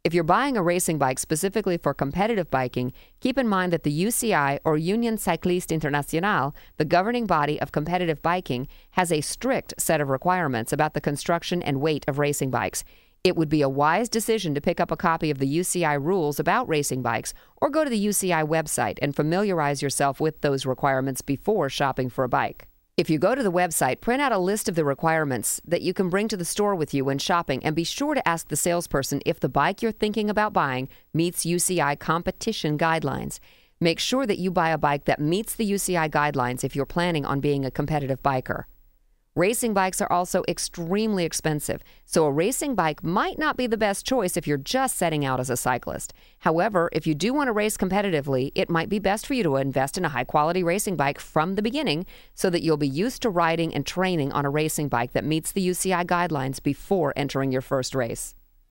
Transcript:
If you're buying a racing bike specifically for competitive biking, keep in mind that the UCI, or Union Cycliste Internationale, the governing body of competitive biking, has a strict set of requirements about the construction and weight of racing bikes. It would be a wise decision to pick up a copy of the UCI rules about racing bikes or go to the UCI website and familiarize yourself with those requirements before shopping for a bike. If you go to the website, print out a list of the requirements that you can bring to the store with you when shopping, and be sure to ask the salesperson if the bike you're thinking about buying meets UCI competition guidelines. Make sure that you buy a bike that meets the UCI guidelines if you're planning on being a competitive biker. Racing bikes are also extremely expensive, so a racing bike might not be the best choice if you're just setting out as a cyclist. However, if you do want to race competitively, it might be best for you to invest in a high-quality racing bike from the beginning so that you'll be used to riding and training on a racing bike that meets the UCI guidelines before entering your first race.